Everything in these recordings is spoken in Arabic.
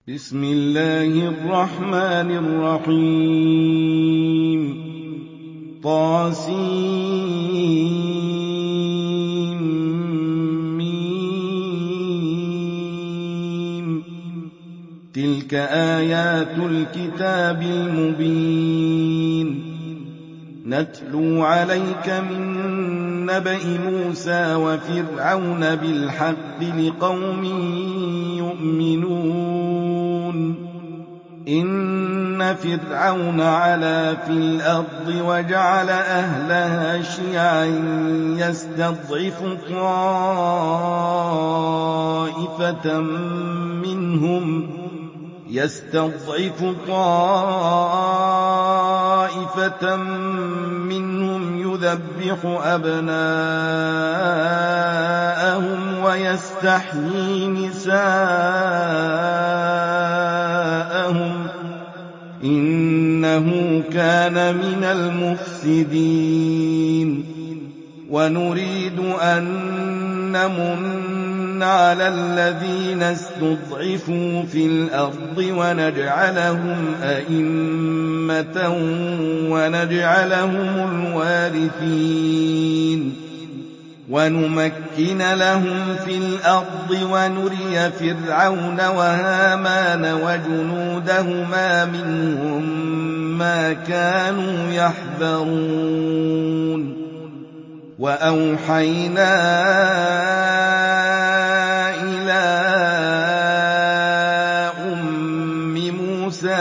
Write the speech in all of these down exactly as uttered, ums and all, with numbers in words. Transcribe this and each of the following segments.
بسم الله الرحمن الرحيم طاسيم تلك آيات الكتاب المبين نتلو عليك من نبأ موسى وفرعون بالحق لقوم يؤمنون إن فرعون علا في الأرض وجعل أهلها شيعا يستضعف طائفة منهم يستضعف طائفة منهم يذبح أبناءهم ويستحيي نساءهم إنه كان من المفسدين ونريد أن نمن على الذين استضعفوا في الأرض ونجعلهم أئمة ونجعلهم الوارثين ونمكن لهم في الأرض ونري فرعون وهامان وجنودهما منهم ما كانوا يحذرون وأوحينا إلى أم موسى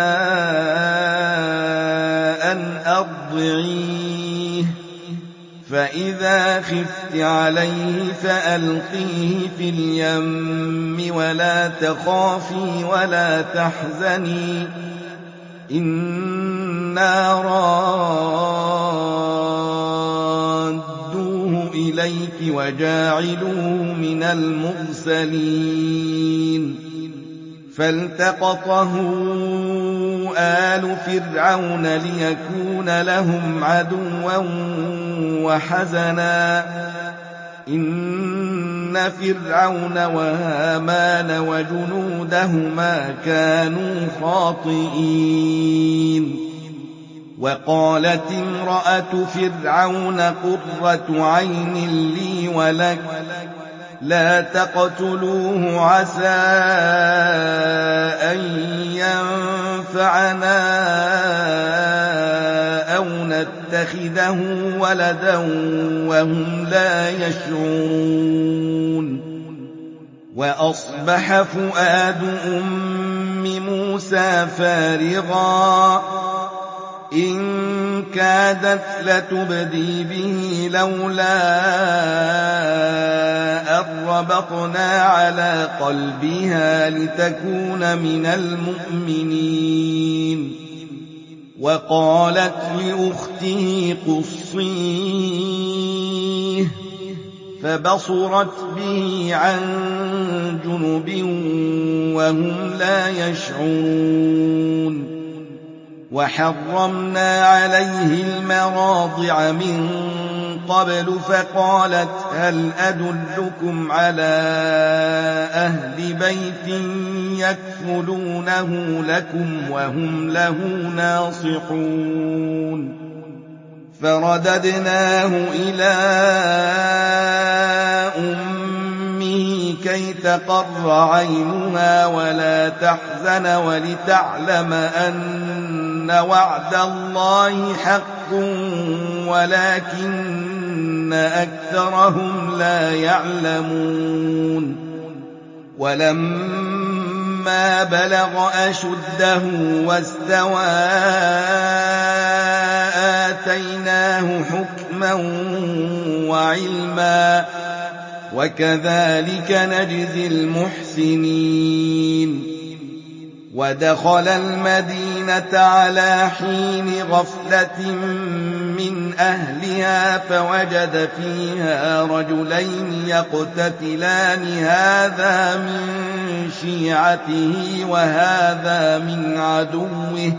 أن أرضعيه فإذا خفت عليه فألقيه في اليم ولا تخافي ولا تحزني إنا رادوه إليك وجاعلوه من المرسلين فالتقطه آل فرعون ليكون لهم عدوا وحزنا إن فرعون وهامان وجنودهما كانوا خاطئين وقالت امرأة فرعون قرة عين لي ولك لا تقتلوه عسى أن ينفعنا أو نتخذه ولدا وهم لا يشعرون وأصبح فؤاد أم موسى فارغا إن كادت لتبدي به لولا أن ربطنا على قلبها لتكون من المؤمنين وقالت لأخته قصيه فبصرت به عن جنب وهم لا يشعرون وحرمنا عليه المراضع من قبل فقالت هل أدلكم على أهل بيت يكفلونه لكم وهم له ناصحون فرددناه إلى أمه كي تقر عينها ولا تحزن ولتعلم أن وعد الله حق ولكن أكثرهم لا يعلمون ولما بلغ أشده واستوى آتيناه حكما وعلما وكذلك نجزي المحسنين ودخل المدينة على حين غفلة من أهلها فوجد فيها رجلين يقتتلان هذا من شيعته وهذا من عدوه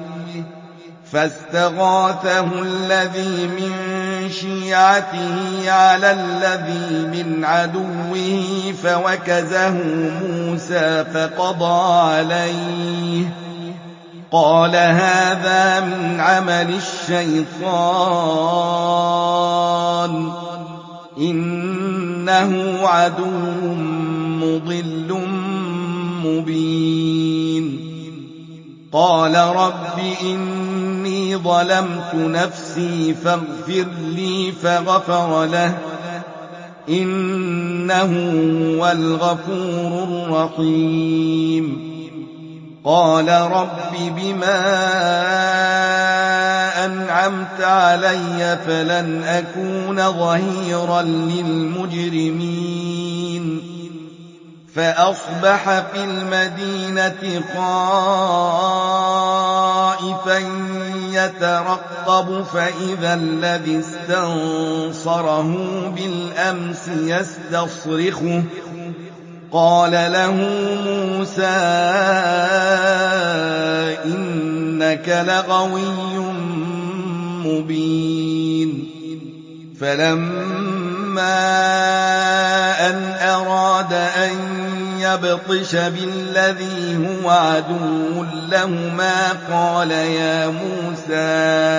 فاستغاثه الذي من شيعته على الذي من عدوه فوكزه موسى فقضى عليه قال هذا من عمل الشيطان إنه عدو مضل مبين قال رب إني ظلمت نفسي فاغفر لي فغفر له إنه هو الغفور الرحيم قال رب بما أنعمت علي فلن أكون ظهيرا للمجرمين فأصبح في المدينة خائفا يترقب فإذا الذي استنصره بالأمس يستصرخه قال له موسى إنك لغوي مبين فلما أن أراد أن يبطش بالذي هو عدو لهما قال يا موسى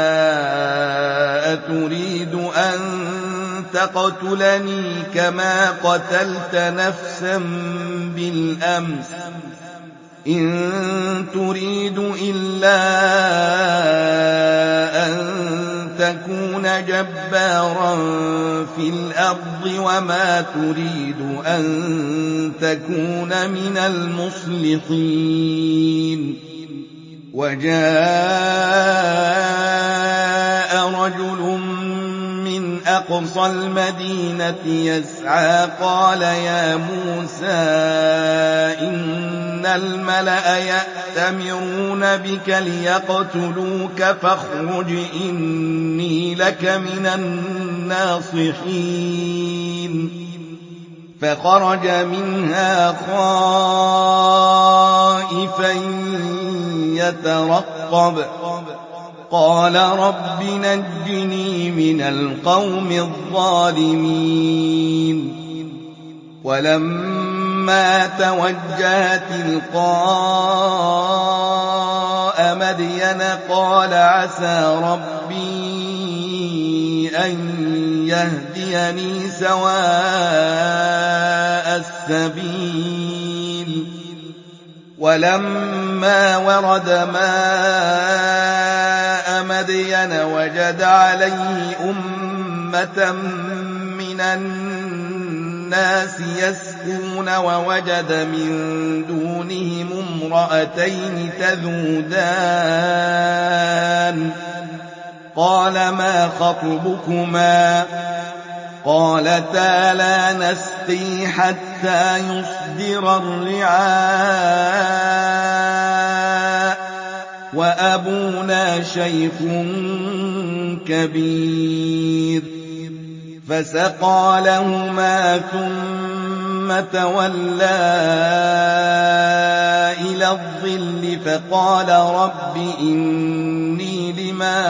أتريد أن تقتلني كما قتلت نفسا بالأمس إن تريد إلا أن تكون جبارا في الأرض وما تريد أن تكون من المصلحين وجاء رجل من أقصى المدينة يسعى قال يا موسى إن الملأ يأتمرون بك ليقتلوك فاخرج إني لك من الناصحين فخرج منها خائفا يترقب قال رب نجني من القوم الظالمين ولما توجه تلقاء مدين قال عسى ربي أن يهديني سواء السبيل ولما ورد ماء مدين وجد عليه أمة من الناس يسقون ووجد من دونهم امرأتين تذودان قال ما خطبكما قالتا لا نسقي حتى يصدر الرعاء وأبونا شيخ كبير فسقى لهما ثم تولى إلى الظل فقال رب إني لما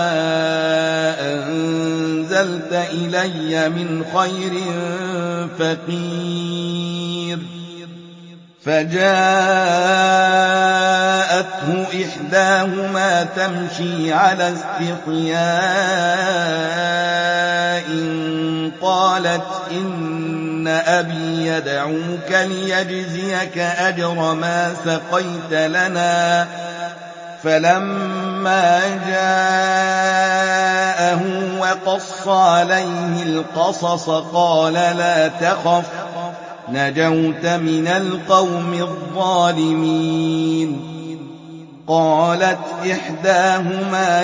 أنزلت إلي من خير فقير فجاءته إحداهما تمشي على استحياء قالت إن أبي يدعوك ليجزيك أجر ما سقيت لنا فلما جاءه وقص عليه القصص قال لا تخف نجوت من القوم الظالمين قالت إحداهما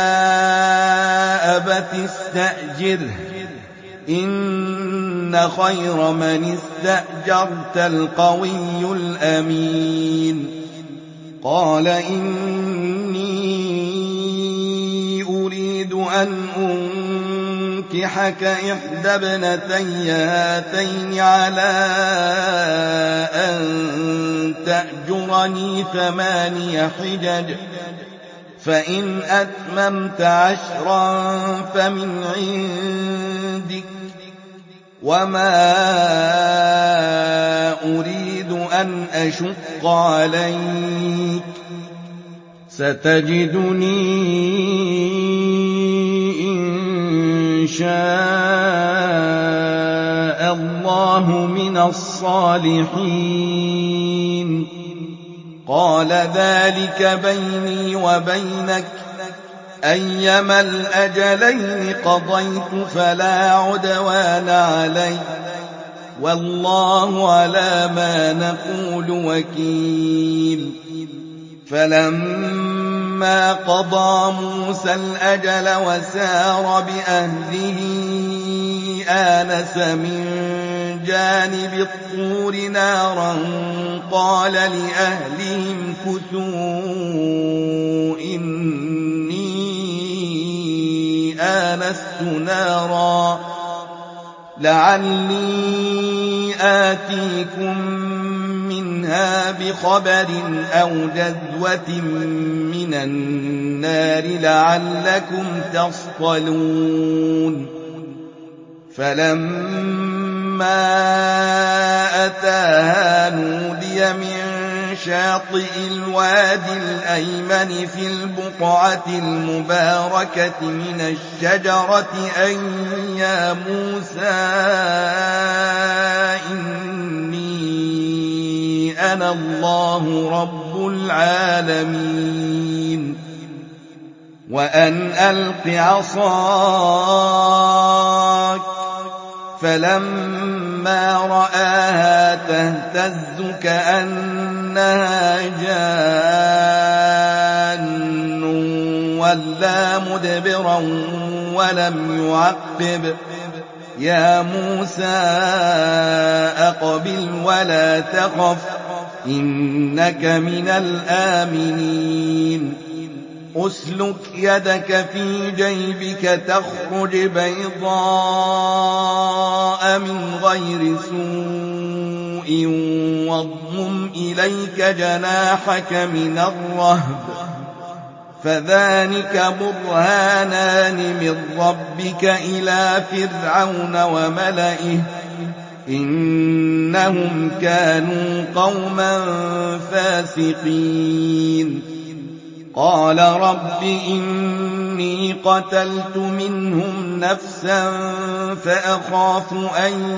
يا أبت استأجره إن خير من استأجرت القوي الأمين قال إني أريد أن أنكحك إحدى ابنتي هاتين على أن تأجرني ثماني حجج فإن أتممت عشرا فمن عندك وما أريد أن أشق عليك ستجدني إن شاء الله من الصالحين قال ذلك بيني وبينك أيما الأجلين قضيت فلا عدوان علي والله على ما نقول وكيل فلما قضى موسى الأجل وسار بأهله آنس من جانب الطور نارا قال لأهلهم كثوا إني آنست نارا لعلي آتيكم منها بخبر أو جذوة من النار لعلكم تصطلون فلما أتاها نودي من شاطئ الوادي الأيمن في البقعة المباركة من الشجرة أن يا موسى إني أنا الله رب العالمين وأن ألق عصاك فلما رآها تهتز كأنها جان ولا مدبرا ولم يعقب يا موسى أقبل ولا تخف إنك من الآمنين أسلك يدك في جيبك تخرج بيضاء من غير سوء واضمم إليك جناحك من الرهب فذلك برهانان من ربك إلى فرعون وملئه إنهم كانوا قوما فاسقين قال رب إني قتلت منهم نفسا فأخاف أن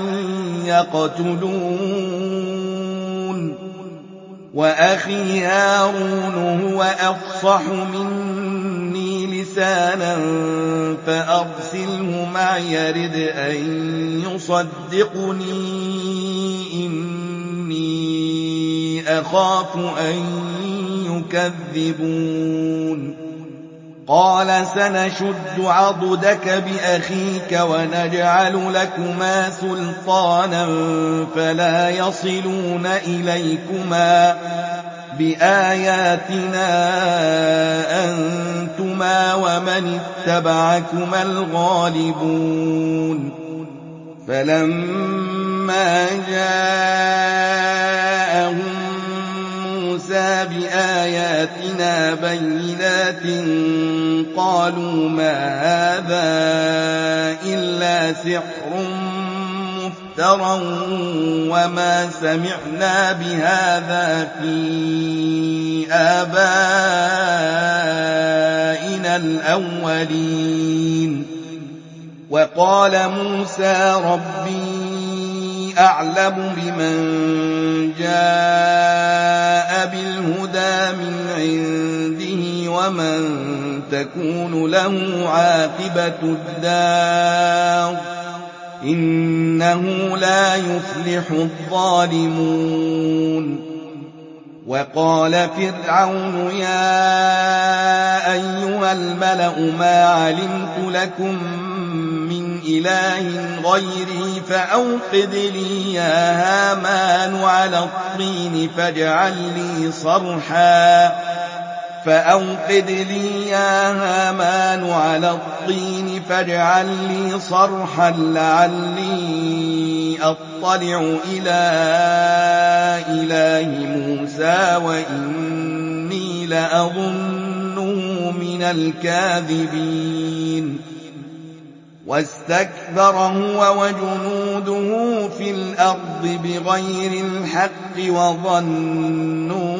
يقتلون وأخي هارون هو أفصح مني لسانا فأرسله معي يرد أن يصدقني إني أخاف أن يكذبون قال سنشد عضدك بأخيك ونجعل لكما سلطانا فلا يصلون إليكما بآياتنا أنتما ومن اتبعكما الغالبون فلما جاءهم موسى بآياتنا بينات قالوا ما هذا إلا سحر مفترى وما سمعنا بهذا في آبائنا الأولين وقال موسى ربي أعلم بمن جاء بالهدى من عنده ومن تكون له عاقبة الدار إنه لا يفلح الظالمون وقال فرعون يا أيها الملأ ما علمت لكم من إله غيري فأوقد لي يا هامان على الطين فاجعل لي صرحا فأوقد لي يا هامان على الطين فاجعل لي صرحا لعلي أطلع إلى إله موسى وإني لأظنه من الكاذبين وَاسْتَكْبَرَ هُوَ وَجُنُودُهُ فِي الْأَرْضِ بِغَيْرِ الْحَقِّ وَظَنُّوا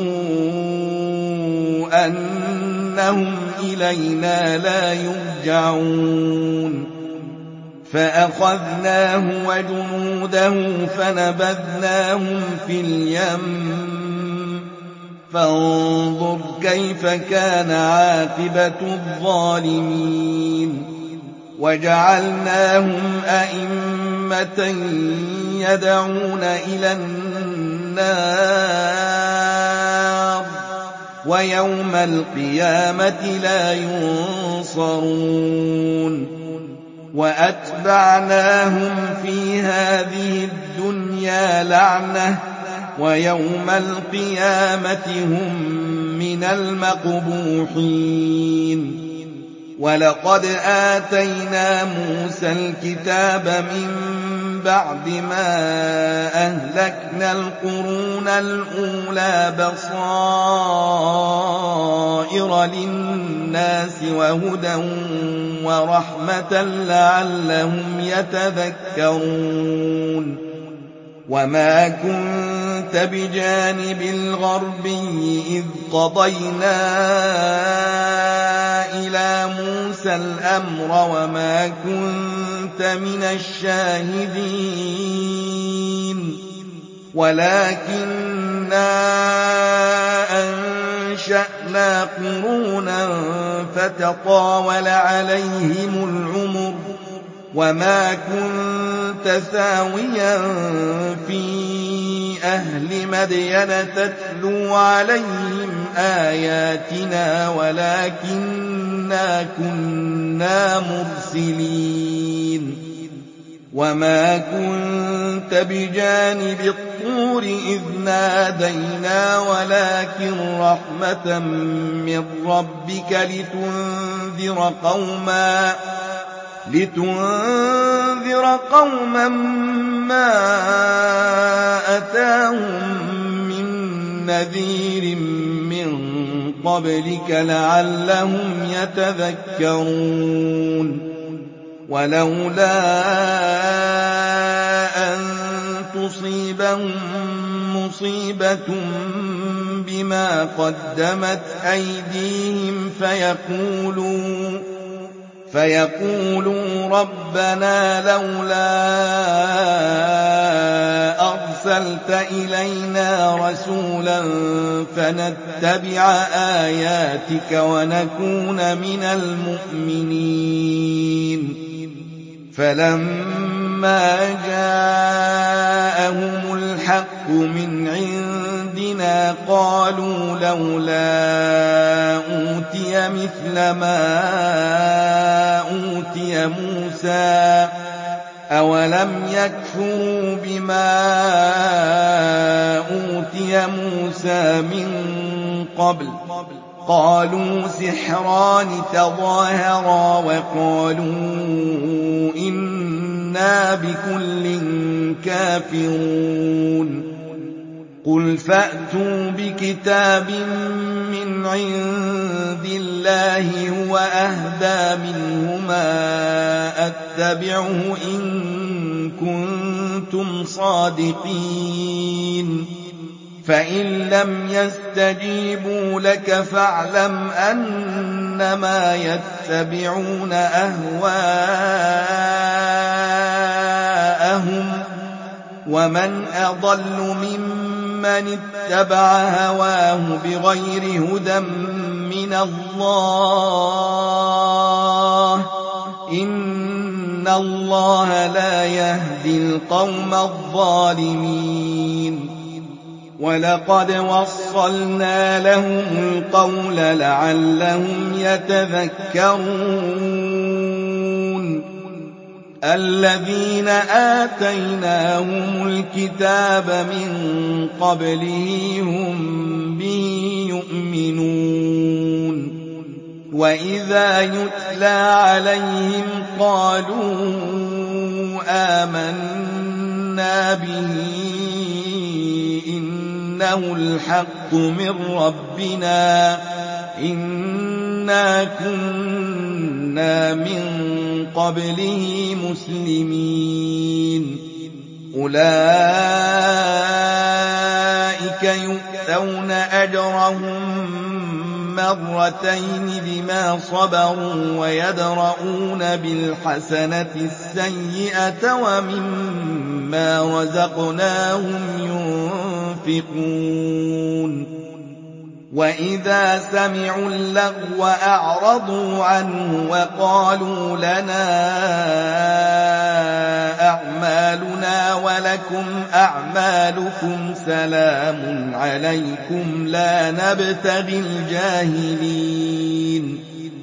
أَنَّهُمْ إِلَيْنَا لَا يُرْجَعُونَ فَأَخَذْنَاهُ وَجُنُودَهُ فَنَبَذْنَاهُمْ فِي الْيَمِّ فَانظُرْ كَيْفَ كَانَ عَاقِبَةُ الظَّالِمِينَ وَجَعَلْنَاهُمْ أَئِمَّةً يَدْعُونَ إِلَى النَّارِ وَيَوْمَ الْقِيَامَةِ لَا يُنصَرُونَ وَأَتْبَعْنَاهُمْ فِي هَٰذِهِ الدُّنْيَا لَعْنَةً وَيَوْمَ الْقِيَامَةِ هُم مِّنَ الْمَقْبُوحِينَ وَلَقَدْ آتَيْنَا مُوسَى الْكِتَابَ مِن بَعْدِ مَا أَهْلَكْنَا الْقُرُونَ الْأُولَىٰ بَصَائِرَ لِلنَّاسِ وَهُدًى وَرَحْمَةً لَّعَلَّهُمْ يَتَذَكَّرُونَ وَمَا كُنتَ بِجَانِبِ الْغَرْبِيِّ إِذْ قَضَيْنَا إِلَىٰ مُوسَى الْأَمْرَ وَمَا كُنتَ مِنَ الشَّاهِدِينَ وَلَٰكِنَّا أَنشَأْنَا قُرُونًا فَتَطَاوَلَ عَلَيْهِمُ الْعُمُرُ وَمَا كُنتَ ثَاوِيًا فِي أَهْلِ مَدْيَنَ تَتْلُو عَلَيْهِمْ آيَاتِنَا وَلَٰكِنَّا كُنَّا مُرْسِلِينَ وَمَا كُنتَ بِجَانِبِ الطُّورِ إِذْ نَادَيْنَا وَلَٰكِن رَّحْمَةً مِّن رَّبِّكَ لِتُنذِرَ قَوْمًا لِتُنذِرَ قَوْمًا مَّا أَتَاهُم مِّن نَّذِيرٍ مِّن قَبْلِكَ لَعَلَّهُمْ يَتَذَكَّرُونَ وَلَوْلَا أَن تُصِيبَهُم مُّصِيبَةٌ بِمَا قَدَّمَتْ أَيْدِيهِمْ فَيَقُولُوا فيقولوا رَبَّنَا لَوْلَا أَرْسَلْتَ إِلَيْنَا رَسُولًا فَنَتَّبِعَ آيَاتِكَ وَنَكُونَ مِنَ الْمُؤْمِنِينَ فَلَمَّا جَاءَهُمُ الْحَقُّ مِنْ عِندِنَا قَالُوا لَوْلَا أُوتِيَ مِثْلَ مَا أُوتِيَ مُوسَىٰ أَوَلَمْ يَكْفُرُوا بِمَا أُوتِيَ مُوسَىٰ مِن قَبْلُ قَالُوا سِحْرَانِ تَظَاهَرَا وَقَالُوا إِنَّا بِكُلٍّ كَافِرُونَ قُلْ فَأْتُوا بِكِتَابٍ مِّنْ عِندِ اللَّهِ هُوَ أَهْدَىٰ مِنْهُمَا أَتَّبِعْهُ إِن كُنتُمْ صَادِقِينَ فَإِن لَّمْ يَسْتَجِيبُوا لَكَ فَاعْلَمْ أَنَّمَا يَتَّبِعُونَ أَهْوَاءَهُمْ ۚ وَمَنْ أَضَلُّ مِمَّنِ اتَّبَعَ هَوَاهُ بِغَيْرِ هُدًى مِّنَ اللَّهِ ۚ إِنَّ اللَّهَ لَا يَهْدِي الْقَوْمَ الظَّالِمِينَ وَلَقَدْ وَصَّلْنَا لَهُمُ الْقَوْلَ لَعَلَّهُمْ يَتَذَكَّرُونَ الَّذِينَ آتَيْنَاهُمُ الْكِتَابَ مِن قَبْلِهِ هُم بِهِ يُؤْمِنُونَ وَإِذَا يُتْلَىٰ عَلَيْهِمْ قَالُوا آمَنَّا بِهِ إِنَّهُ الْحَقُّ مِن رَّبِّنَا إِنَّا إِنَّا كُنَّا مِن قَبْلِهِ مُسْلِمِينَ أُولَٰئِكَ يُؤْتَوْنَ أَجْرَهُم مرتين بما صبروا ويدرؤون بالحسنة السيئة ومما رزقناهم ينفقون وإذا سمعوا اللغو أعرضوا عنه وقالوا لنا أعمالنا ولكم أعمالكم سلام عليكم لا نبتغي الجاهلين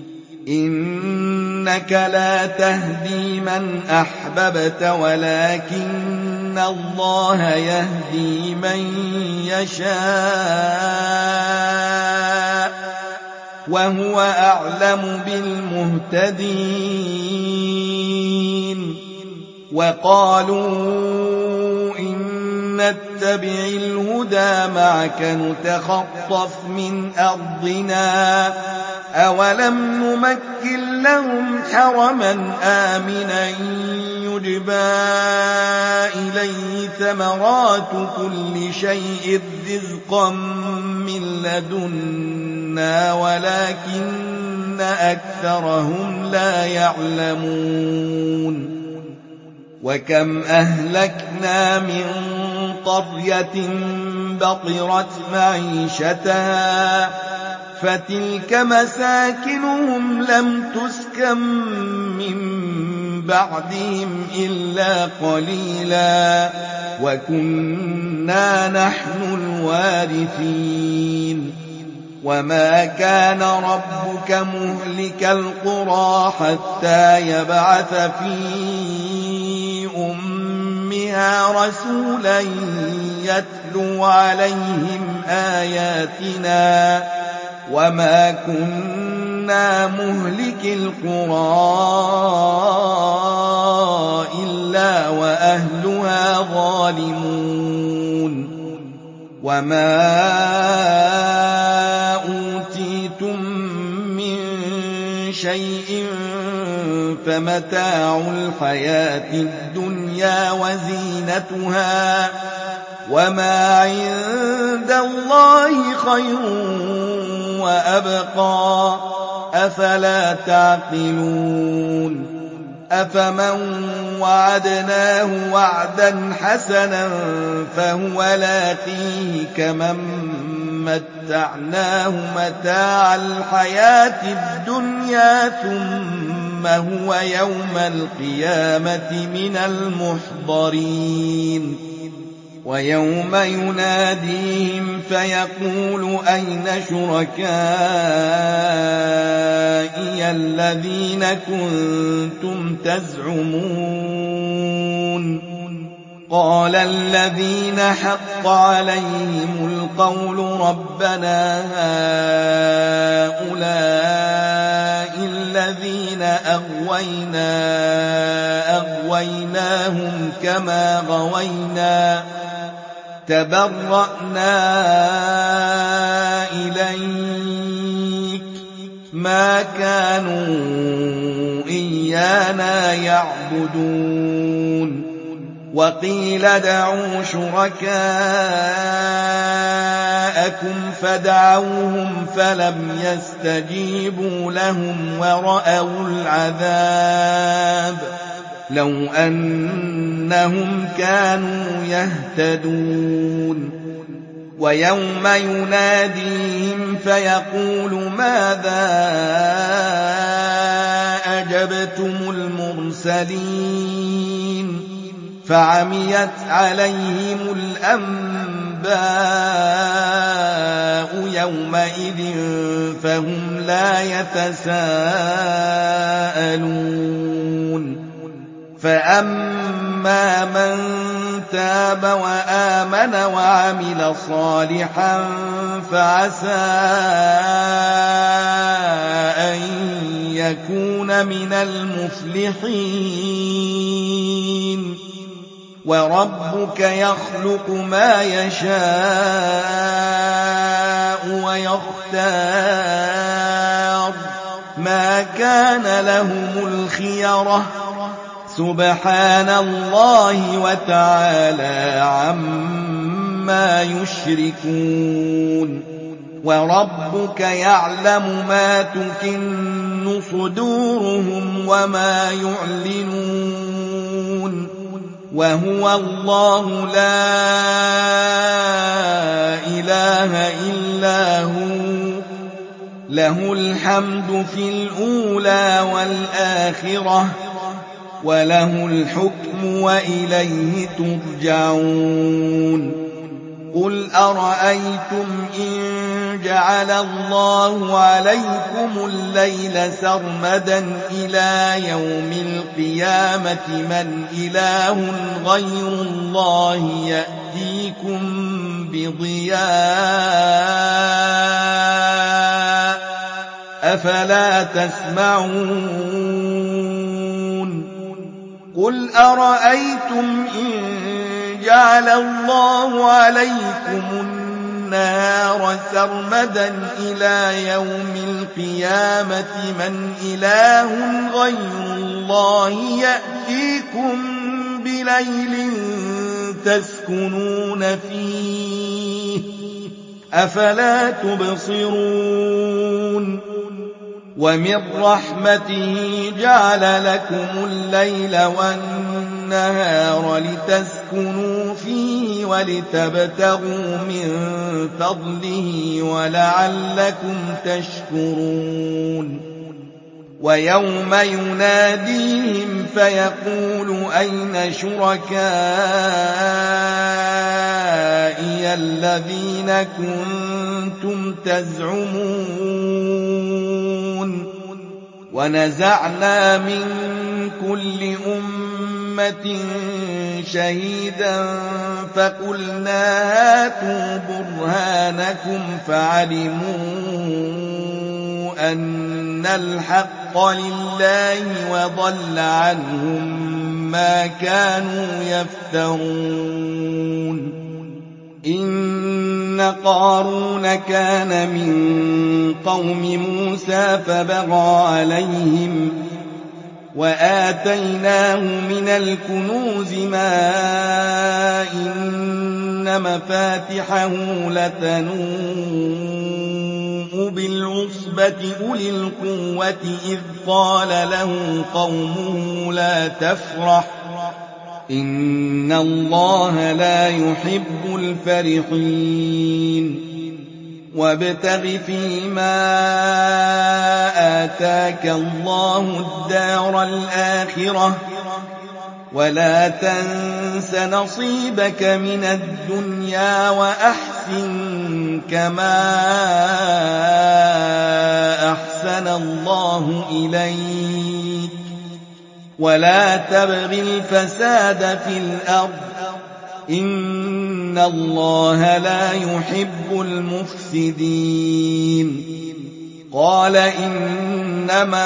إنك لا تهدي من أحببت ولكن الله يهدي من يشاء وهو أعلم بالمهتدين وقالوا إن نتبع الهدى معك نتخطف من أرضنا أولم نمكن لهم حرما آمنا يجبى إليه ثمرات كل شيء رزقا من لدنا ولكن أكثرهم لا يعلمون وكم أهلكنا من قرية بطرت معيشتها فتلك مساكنهم لم تسكن من بعدهم إلا قليلا وكنا نحن الوارثين وما كان ربك مهلك القرى حتى يبعث في أمها رسولا يتلو عليهم آياتنا وما كنا مهلك القرى إلا وأهلها ظالمون وما أوتيتم من شيء فمتاع الحياة الدنيا وزينتها وما عند الله خير وأبقى أفلا تعقلون أفمن وعدناه وعدا حسنا فهو لاقيه كمن متعناه متاع الحياة الدنيا ثم هو يوم القيامة من المحضرين ويوم يناديهم فيقول أين شركائي الذين كنتم تزعمون قال الذين حق عليهم القول ربنا هؤلاء الذين أغوينا أغويناهم كما غوينا تبرأنا إليك ما كانوا إيانا يعبدون وقيل ادعوا شركاءكم فدعوهم فلم يستجيبوا لهم ورأوا العذاب لو أنهم كانوا يهتدون ويوم يناديهم فيقول ماذا أجبتم المرسلين فعميت عليهم الأنباء يومئذ فهم لا يتساءلون فأما من تاب وآمن وعمل صالحا فعسى أن يكون من المفلحين وربك يخلق ما يشاء ويختار ما كان لهم الخيرة سبحان الله وتعالى عما يشركون وربك يعلم ما تكن صدورهم وما يعلنون وهو الله لا إله إلا هو له الحمد في الأولى والآخرة وله الحكم وإليه ترجعون قل أرأيتم إن جعل الله عليكم الليل سرمدا إلى يوم القيامة من إله غير الله يأتيكم بضياء أفلا تسمعون قل أرأيتم إن جعل الله عليكم النهار سرمدا إلى يوم القيامة من إله غير الله يأتيكم بليل تسكنون فيه أفلا تبصرون ومن رحمته جعل لكم الليل والنهار لتسكنوا فيه ولتبتغوا من فضله ولعلكم تشكرون ويوم يناديهم فيقول أين شركائي الذين كنتم تزعمون ونزعنا من كل أمة شهيدا فقلنا هاتوا برهانكم فعلموا أن الحق لله وضل عنهم ما كانوا يفترون إن قارون كان من قوم موسى فبغى عليهم وآتيناه من الكنوز ما إن مفاتحه لتنوء بالعصبة أولي القوة إذ قال له قومه لا تفرح إن الله لا يحب الفرحين وابتغ فيما آتاك الله الدار الآخرة ولا تنس نصيبك من الدنيا وأحسن كما أحسن الله إليك ولا تبغ الفساد في الأرض إن الله لا يحب المفسدين قال إنما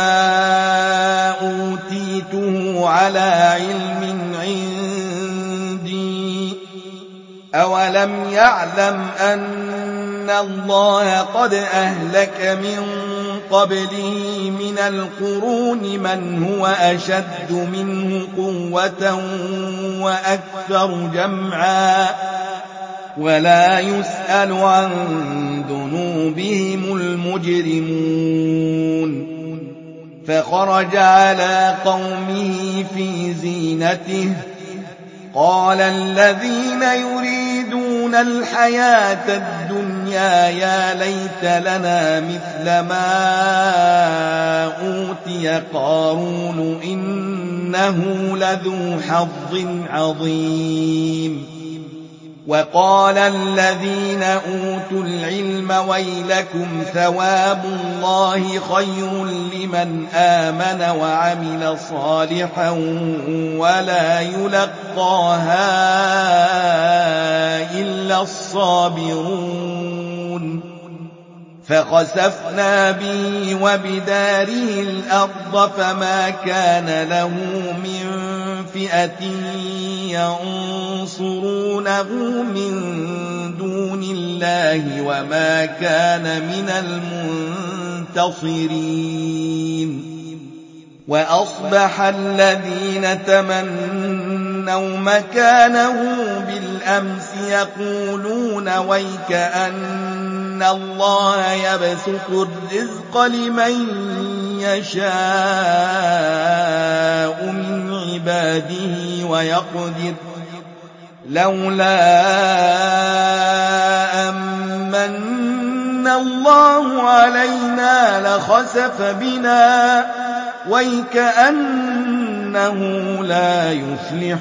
أوتيته على علم عندي أولم يعلم أن الله قد أهلك من قبله من القرون من هو أشد منه قوة وأكثر جمعا ولا يسأل عن ذنوبهم المجرمون فخرج على قومه في زينته قال الذين يريدون الحياة الدنيا يا ليت لنا مثل ما أوتي قارون إنه لذو حظ عظيم وقال الذين أوتوا العلم ويلكم ثواب الله خير لمن آمن وعمل صالحا ولا يلقاها إلا الصابرون فخسفنا به وبداره الأرض فما كان له من فئة ينصرونه من دون الله الله وما كان من المنتصرين. وأصبح الذين تمنوا مكانه بالأمس يقولون ويك أن الله يبسط الرزق لمن يشاء من عباده ويقدر لولا أمن الله علينا لخسف بنا ويكأنه لا يفلح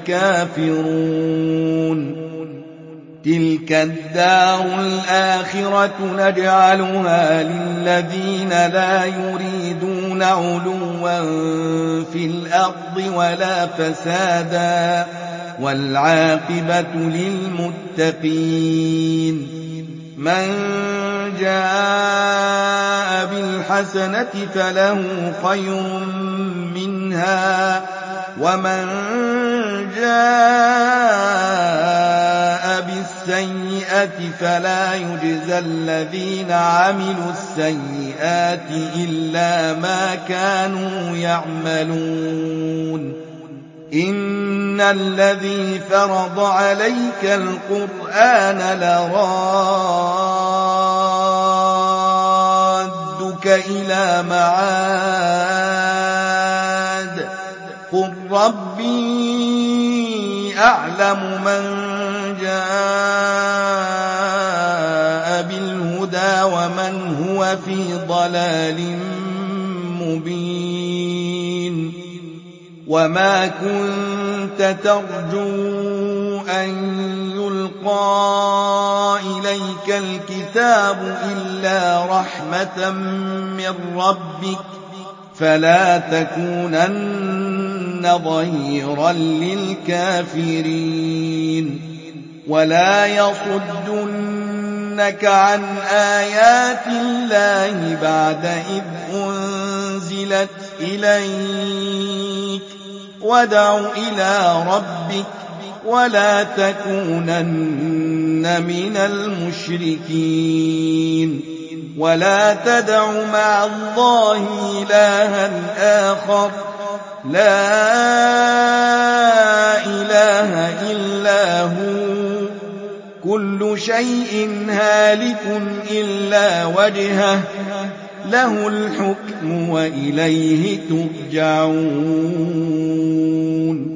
الكافرون. تلك الدار الآخرة نجعلها للذين لا يريدون علوا في الأرض ولا فسادا والعاقبة للمتقين. من جاء بالحسنة فله خير منها ومن جاء بالسيئة فلا يجزى الذين عملوا السيئات إلا ما كانوا يعملون. إن الذي فرض عليك القرآن لرادك إلى معاد قل ربي أعلم من جاء بالهدى ومن هو في ضلال مبين. وما كنت ترجو أن يلقى إليك الكتاب إلا رحمة من ربك فلا تكونن ظهيرا للكافرين. ولا يصدنك عن آيات الله بعد إذ أنزلت إليك وادع إلى ربك ولا تكونن من المشركين. ولا تدع مع الله إلها آخر لا إله إلا هو كل شيء هالك إلا وجهه له الحكم وإليه ترجعون.